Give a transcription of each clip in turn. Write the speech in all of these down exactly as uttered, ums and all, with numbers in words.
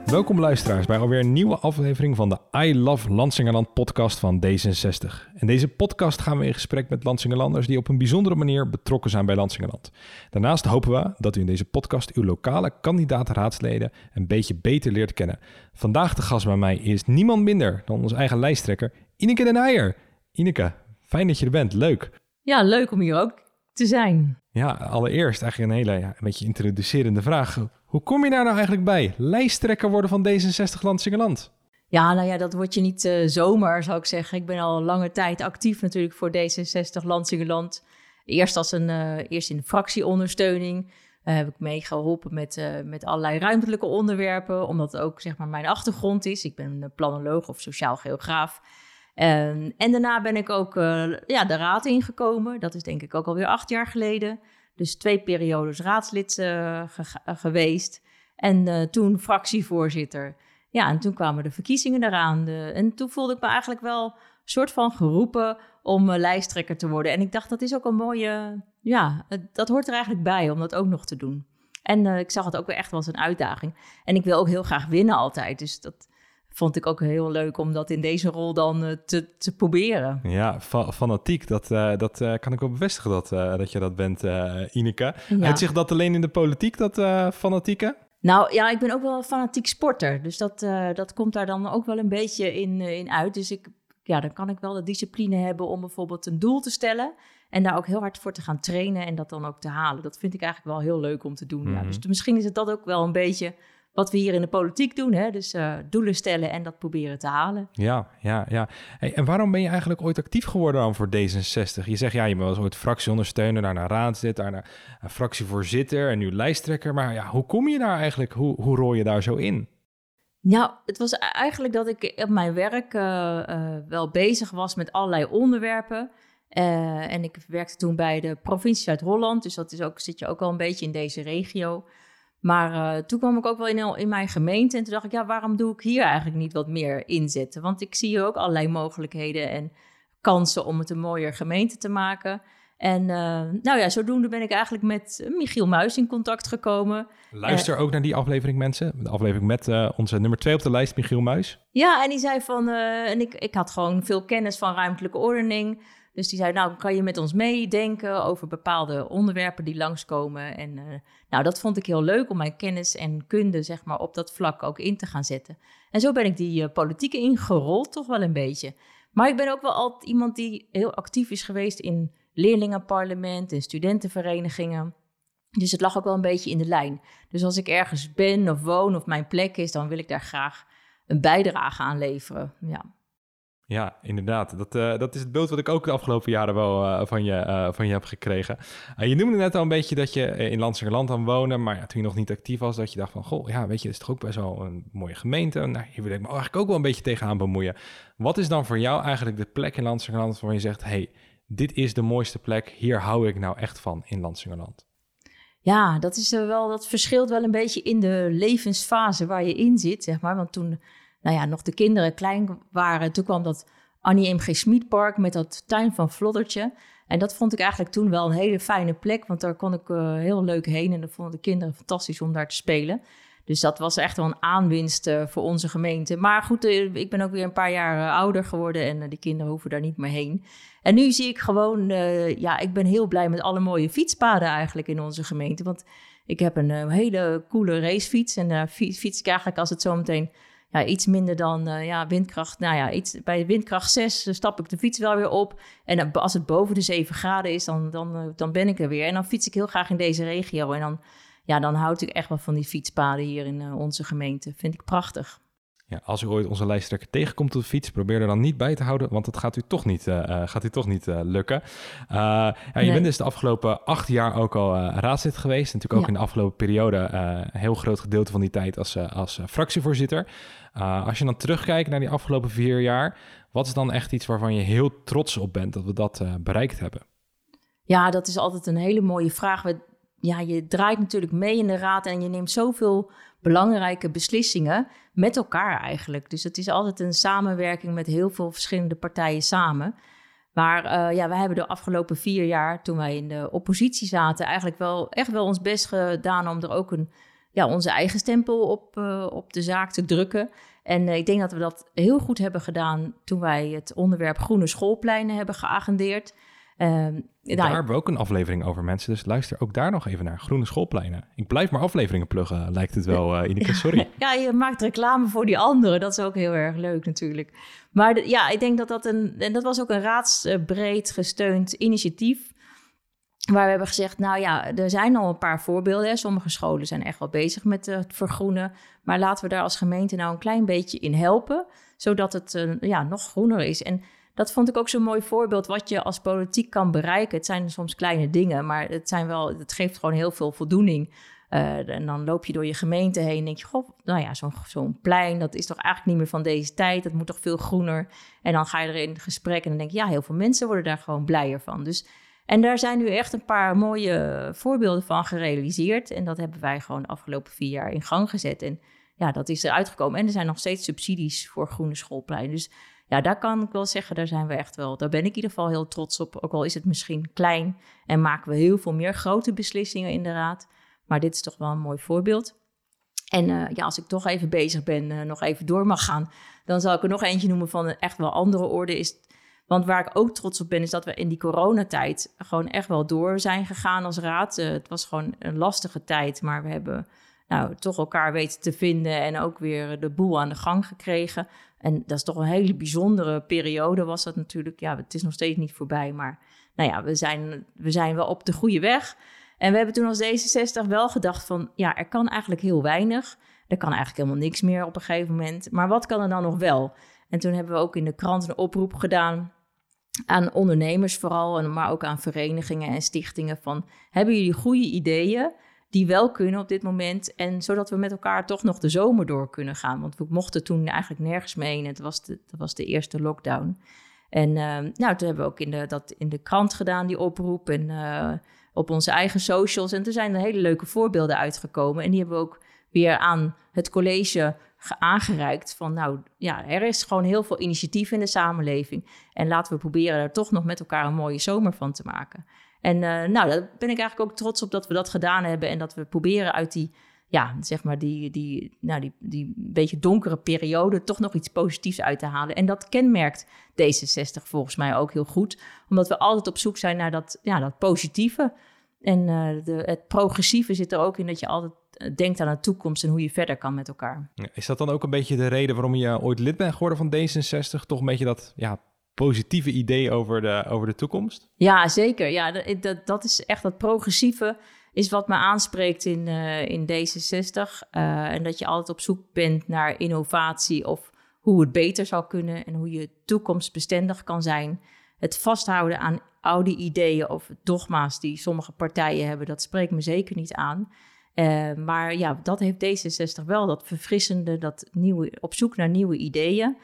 Welkom luisteraars bij alweer een nieuwe aflevering van de I Love Lansingerland podcast van D zesenzestig. In deze podcast gaan we in gesprek met Lansingerlanders die op een bijzondere manier betrokken zijn bij Lansingerland. Daarnaast hopen we dat u in deze podcast uw lokale kandidaat-raadsleden een beetje beter leert kennen. Vandaag de gast bij mij is niemand minder dan onze eigen lijsttrekker Ineke den Heijer. Ineke, fijn dat je er bent. Leuk. Ja, leuk om hier ook te zijn. Ja, allereerst eigenlijk een hele ja, een beetje introducerende vraag. Hoe kom je daar nou eigenlijk bij? Lijsttrekker worden van D zesenzestig Lansingerland? Ja, nou ja, dat word je niet uh, zomaar, zou ik zeggen. Ik ben al lange tijd actief natuurlijk voor D zesenzestig Lansingerland. Eerst, als een, uh, eerst in de fractieondersteuning. Uh, heb ik meegeholpen met, uh, met allerlei ruimtelijke onderwerpen. Omdat het ook zeg maar mijn achtergrond is. Ik ben een planoloog of sociaal geograaf. Uh, en daarna ben ik ook uh, ja, de raad ingekomen. Dat is denk ik ook alweer acht jaar geleden. Dus twee periodes raadslid uh, ge- geweest. En uh, toen fractievoorzitter. Ja, en toen kwamen de verkiezingen eraan. De, en toen voelde ik me eigenlijk wel een soort van geroepen om uh, lijsttrekker te worden. En ik dacht, dat is ook een mooie... Ja, dat hoort er eigenlijk bij om dat ook nog te doen. En uh, ik zag het ook weer echt wel als een uitdaging. En ik wil ook heel graag winnen altijd. Dus dat vond ik ook heel leuk om dat in deze rol dan uh, te, te proberen. Ja, fa- fanatiek. Dat, uh, dat uh, kan ik wel bevestigen dat, uh, dat je dat bent, uh, Ineke. Ja. Uitzicht dat alleen in de politiek, dat uh, fanatieke? Nou ja, ik ben ook wel een fanatiek sporter. Dus dat, uh, dat komt daar dan ook wel een beetje in, uh, in uit. Dus ik, ja, dan kan ik wel de discipline hebben om bijvoorbeeld een doel te stellen. En daar ook heel hard voor te gaan trainen en dat dan ook te halen. Dat vind ik eigenlijk wel heel leuk om te doen. Mm-hmm. Ja. Dus t- misschien is het dat ook wel een beetje wat we hier in de politiek doen. Hè? Dus uh, doelen stellen en dat proberen te halen. Ja, ja, ja. Hey, en waarom ben je eigenlijk ooit actief geworden dan voor D zesenzestig? Je zegt, ja, je was ooit fractieondersteuner, daarna raadslid, daarna uh, fractievoorzitter en nu lijsttrekker. Maar ja, hoe kom je daar eigenlijk? Hoe, hoe rol je daar zo in? Nou, het was eigenlijk dat ik op mijn werk uh, uh, wel bezig was met allerlei onderwerpen. Uh, en ik werkte toen bij de provincie Zuid-Holland. Dus dat is ook, zit je ook al een beetje in deze regio. Maar uh, toen kwam ik ook wel in, in mijn gemeente en toen dacht ik, ja, waarom doe ik hier eigenlijk niet wat meer inzetten? Want ik zie hier ook allerlei mogelijkheden en kansen om het een mooier gemeente te maken. En uh, nou ja, zodoende ben ik eigenlijk met Michiel Muis in contact gekomen. Luister uh, ook naar die aflevering, mensen. De aflevering met uh, onze nummer twee op de lijst, Michiel Muis. Ja, en die zei van, uh, en ik, ik had gewoon veel kennis van ruimtelijke ordening. Dus die zei, nou, kan je met ons meedenken over bepaalde onderwerpen die langskomen? En uh, nou, dat vond ik heel leuk om mijn kennis en kunde, zeg maar, op dat vlak ook in te gaan zetten. En zo ben ik die uh, politiek ingerold, toch wel een beetje. Maar ik ben ook wel altijd iemand die heel actief is geweest in leerlingenparlement en studentenverenigingen. Dus het lag ook wel een beetje in de lijn. Dus als ik ergens ben of woon of mijn plek is, dan wil ik daar graag een bijdrage aan leveren, ja. Ja, inderdaad. Dat, uh, dat is het beeld wat ik ook de afgelopen jaren wel uh, van, je, uh, van je heb gekregen. Uh, je noemde net al een beetje dat je in Lansingerland aan woonde, maar ja, toen je nog niet actief was, dat je dacht van, goh, ja, weet je, dat is toch ook best wel een mooie gemeente. Nou, hier wil ik me eigenlijk ook wel een beetje tegenaan bemoeien. Wat is dan voor jou eigenlijk de plek in Lansingerland waar je zegt, hey, dit is de mooiste plek, hier hou ik nou echt van in Lansingerland? Ja, dat is uh, wel, dat verschilt wel een beetje in de levensfase waar je in zit, zeg maar. Want toen, nou ja, nog de kinderen klein waren, toen kwam dat Annie M G Schmidpark met dat tuin van Floddertje. En dat vond ik eigenlijk toen wel een hele fijne plek, want daar kon ik uh, heel leuk heen en dat vonden de kinderen fantastisch om daar te spelen. Dus dat was echt wel een aanwinst uh, voor onze gemeente. Maar goed, uh, ik ben ook weer een paar jaar uh, ouder geworden en uh, die kinderen hoeven daar niet meer heen. En nu zie ik gewoon, uh, ja, ik ben heel blij met alle mooie fietspaden eigenlijk in onze gemeente. Want ik heb een uh, hele coole racefiets en uh, fiets ik eigenlijk als het zometeen ja, iets minder dan uh, ja, windkracht. Nou ja, iets, bij windkracht zes uh, stap ik de fiets wel weer op. En uh, als het boven de zeven graden is, dan, dan, uh, dan ben ik er weer. En dan fiets ik heel graag in deze regio en dan... Ja, dan houd ik echt wel van die fietspaden hier in uh, onze gemeente. Vind ik prachtig. Ja, als u ooit onze lijsttrekker tegenkomt op de fiets, probeer er dan niet bij te houden, want dat gaat u toch niet, uh, gaat u toch niet uh, lukken. Uh, ja, je nee. bent dus de afgelopen acht jaar ook al uh, raadslid geweest. Natuurlijk ook ja. in de afgelopen periode uh, een heel groot gedeelte van die tijd als, uh, als uh, fractievoorzitter. Uh, als je dan terugkijkt naar die afgelopen vier jaar, wat is dan echt iets waarvan je heel trots op bent dat we dat uh, bereikt hebben? Ja, dat is altijd een hele mooie vraag. We, ja, je draait natuurlijk mee in de raad en je neemt zoveel belangrijke beslissingen met elkaar eigenlijk. Dus het is altijd een samenwerking met heel veel verschillende partijen samen. Maar uh, ja, wij hebben de afgelopen vier jaar, toen wij in de oppositie zaten, eigenlijk wel echt wel ons best gedaan om er ook een ja, onze eigen stempel op, uh, op de zaak te drukken. En uh, ik denk dat we dat heel goed hebben gedaan toen wij het onderwerp groene schoolpleinen hebben geagendeerd. Uh, daar nou, hebben we ook een aflevering over, mensen. Dus luister ook daar nog even naar. Groene schoolpleinen. Ik blijf maar afleveringen pluggen, lijkt het wel, uh, Ineke. Sorry. Ja, je maakt reclame voor die anderen. Dat is ook heel erg leuk natuurlijk. Maar de, ja, ik denk dat dat een... En dat was ook een raadsbreed gesteund initiatief. Waar we hebben gezegd, nou ja, er zijn al een paar voorbeelden. Hè. Sommige scholen zijn echt wel bezig met het vergroenen. Maar laten we daar als gemeente nou een klein beetje in helpen. Zodat het uh, ja, nog groener is. En dat vond ik ook zo'n mooi voorbeeld wat je als politiek kan bereiken. Het zijn soms kleine dingen, maar het, zijn wel, het geeft gewoon heel veel voldoening. Uh, en dan loop je door je gemeente heen en denk je, goh, nou ja, zo'n, zo'n plein, dat is toch eigenlijk niet meer van deze tijd. Dat moet toch veel groener. En dan ga je er in gesprek en dan denk je, ja, heel veel mensen worden daar gewoon blijer van. Dus, en daar zijn nu echt een paar mooie voorbeelden van gerealiseerd. En dat hebben wij gewoon de afgelopen vier jaar in gang gezet. En ja, dat is eruit gekomen. En er zijn nog steeds subsidies voor groene schoolpleinen. Dus ja, daar kan ik wel zeggen, daar zijn we echt wel, daar ben ik in ieder geval heel trots op. Ook al is het misschien klein en maken we heel veel meer grote beslissingen in de raad. Maar dit is toch wel een mooi voorbeeld. En uh, ja, als ik toch even bezig ben, uh, nog even door mag gaan, dan zal ik er nog eentje noemen van een echt wel andere orde. Is, want waar ik ook trots op ben, is dat we in die coronatijd gewoon echt wel door zijn gegaan als raad. Uh, het was gewoon een lastige tijd, maar we hebben nou toch elkaar weten te vinden en ook weer de boel aan de gang gekregen. En dat is toch een hele bijzondere periode was dat natuurlijk. Ja, het is nog steeds niet voorbij, maar nou ja, we zijn, we zijn wel op de goede weg. En we hebben toen als D zesenzestig wel gedacht van, ja, er kan eigenlijk heel weinig. Er kan eigenlijk helemaal niks meer op een gegeven moment. Maar wat kan er dan nog wel? En toen hebben we ook in de krant een oproep gedaan aan ondernemers vooral, maar ook aan verenigingen en stichtingen van, hebben jullie goede ideeën die wel kunnen op dit moment, en zodat we met elkaar toch nog de zomer door kunnen gaan. Want we mochten toen eigenlijk nergens mee en het was de, dat was de eerste lockdown. En uh, nou, toen hebben we ook in de, dat in de krant gedaan, die oproep, en uh, op onze eigen socials. En er zijn er hele leuke voorbeelden uitgekomen. En die hebben we ook weer aan het college aangereikt. Van nou, ja, er is gewoon heel veel initiatief in de samenleving. En laten we proberen er toch nog met elkaar een mooie zomer van te maken. En uh, nou, daar ben ik eigenlijk ook trots op dat we dat gedaan hebben. En dat we proberen uit die, ja, zeg maar die, die, nou, die, die beetje donkere periode toch nog iets positiefs uit te halen. En dat kenmerkt D zesenzestig volgens mij ook heel goed. Omdat we altijd op zoek zijn naar dat, ja, dat positieve. En uh, de, het progressieve zit er ook in dat je altijd denkt aan de toekomst en hoe je verder kan met elkaar. Is dat dan ook een beetje de reden waarom je ooit lid bent geworden van D zesenzestig? Toch een beetje dat, ja, positieve idee over de, over de toekomst? Ja, zeker. Ja, dat, dat, dat is echt dat progressieve is wat me aanspreekt in, uh, in D zesenzestig. Uh, en dat je altijd op zoek bent naar innovatie of hoe het beter zou kunnen en hoe je toekomstbestendig kan zijn. Het vasthouden aan oude ideeën of dogma's die sommige partijen hebben, dat spreekt me zeker niet aan. Uh, maar ja, dat heeft D zesenzestig wel, dat verfrissende, dat nieuwe, op zoek naar nieuwe ideeën.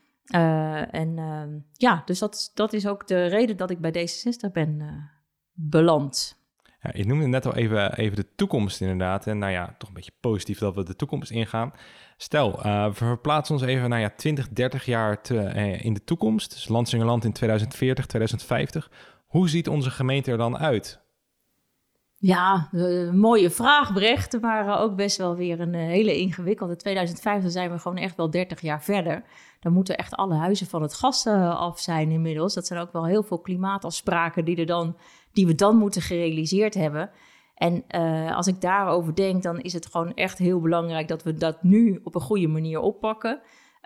Uh, en uh, ja, dus dat, dat is ook de reden dat ik bij D zesenzestig ben uh, beland. Ja, je noemde net al even, even de toekomst inderdaad. En nou ja, toch een beetje positief dat we de toekomst ingaan. Stel, uh, we verplaatsen ons even nou ja, twintig, dertig jaar te, uh, in de toekomst. Dus Lansingerland in tweeduizend veertig, tweeduizend vijftig. Hoe ziet onze gemeente er dan uit? Ja, een mooie vraag, Brecht, maar ook best wel weer een hele ingewikkelde. tweeduizend vijftig zijn we gewoon echt wel dertig jaar verder. Dan moeten echt alle huizen van het gas af zijn inmiddels. Dat zijn ook wel heel veel klimaatafspraken die, er dan, die we dan moeten gerealiseerd hebben. En uh, als ik daarover denk, dan is het gewoon echt heel belangrijk dat we dat nu op een goede manier oppakken.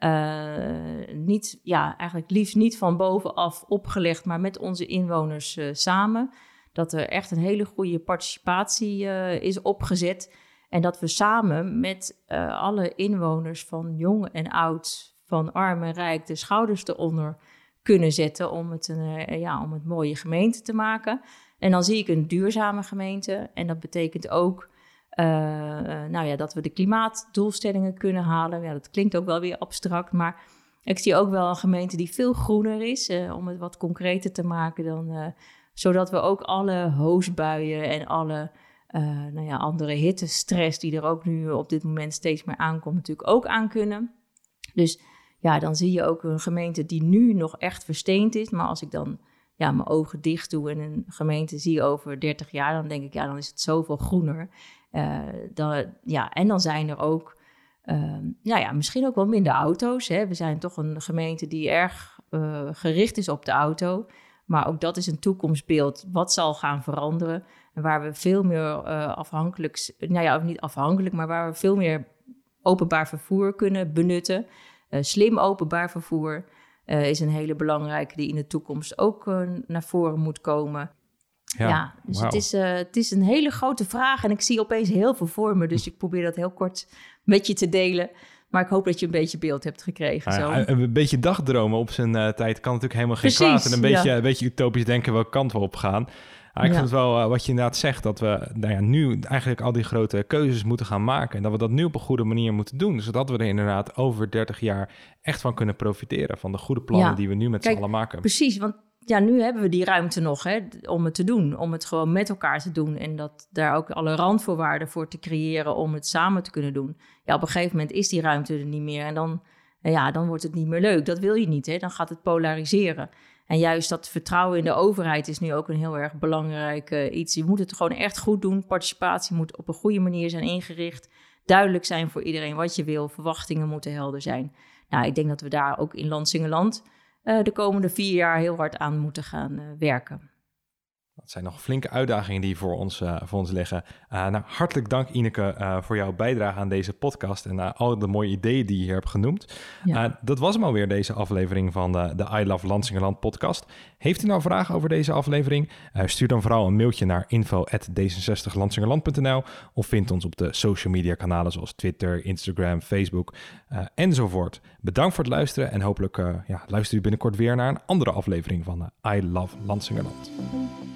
Uh, niet, ja, eigenlijk liefst niet van bovenaf opgelegd, maar met onze inwoners uh, samen. Dat er echt een hele goede participatie uh, is opgezet. En dat we samen met uh, alle inwoners van jong en oud, van arm en rijk, de schouders eronder kunnen zetten om het een uh, ja, om het mooie gemeente te maken. En dan zie ik een duurzame gemeente. En dat betekent ook uh, uh, nou ja, dat we de klimaatdoelstellingen kunnen halen. Ja, dat klinkt ook wel weer abstract, maar ik zie ook wel een gemeente die veel groener is. Uh, om het wat concreter te maken dan, Uh, zodat we ook alle hoosbuien en alle uh, nou ja, andere hittestress die er ook nu op dit moment steeds meer aankomt, natuurlijk ook aan kunnen. Dus ja, dan zie je ook een gemeente die nu nog echt versteend is. Maar als ik dan ja, mijn ogen dicht doe en een gemeente zie over dertig jaar, dan denk ik, ja, dan is het zoveel groener. Uh, dan, ja, en dan zijn er ook, uh, nou ja, misschien ook wel minder auto's. Hè. We zijn toch een gemeente die erg uh, gericht is op de auto. Maar ook dat is een toekomstbeeld wat zal gaan veranderen. En waar we veel meer uh, afhankelijk, nou ja, niet afhankelijk, maar waar we veel meer openbaar vervoer kunnen benutten. Uh, slim openbaar vervoer uh, is een hele belangrijke die in de toekomst ook uh, naar voren moet komen. Ja, ja dus wow. het, is, uh, het is een hele grote vraag en ik zie opeens heel veel voor me. Dus ik probeer dat heel kort met je te delen. Maar ik hoop dat je een beetje beeld hebt gekregen. Zo. Uh, een beetje dagdromen op zijn uh, tijd kan natuurlijk helemaal geen Precies, kwaad. En een beetje, ja. een beetje utopisch denken welke kant we op gaan. Uh, ik ja. vind het wel uh, wat je inderdaad zegt, dat we nou ja, nu eigenlijk al die grote keuzes moeten gaan maken. En dat we dat nu op een goede manier moeten doen. Zodat we er inderdaad over dertig jaar echt van kunnen profiteren. Van de goede plannen ja. die we nu met z'n allen maken. Precies, want ja, nu hebben we die ruimte nog hè, om het te doen. Om het gewoon met elkaar te doen. En dat daar ook alle randvoorwaarden voor te creëren om het samen te kunnen doen. Ja, op een gegeven moment is die ruimte er niet meer. En dan, ja, dan wordt het niet meer leuk. Dat wil je niet, hè. Dan gaat het polariseren. En juist dat vertrouwen in de overheid is nu ook een heel erg belangrijk uh, iets. Je moet het gewoon echt goed doen. Participatie moet op een goede manier zijn ingericht. Duidelijk zijn voor iedereen wat je wil. Verwachtingen moeten helder zijn. Nou, ik denk dat we daar ook in Lansingerland uh, de komende vier jaar heel hard aan moeten gaan uh, werken. Dat zijn nog flinke uitdagingen die voor ons, uh, voor ons liggen. Uh, nou, hartelijk dank Ineke uh, voor jouw bijdrage aan deze podcast en uh, al de mooie ideeën die je hier hebt genoemd. Ja. Uh, dat was hem alweer, deze aflevering van de, de I Love Lansingerland podcast. Heeft u nou vragen over deze aflevering? Uh, stuur dan vooral een mailtje naar info at d zesenzestig lansingerland punt n l of vind ons op de social media kanalen zoals Twitter, Instagram, Facebook uh, enzovoort. Bedankt voor het luisteren en hopelijk uh, ja, luistert u binnenkort weer naar een andere aflevering van uh, I Love Lansingerland.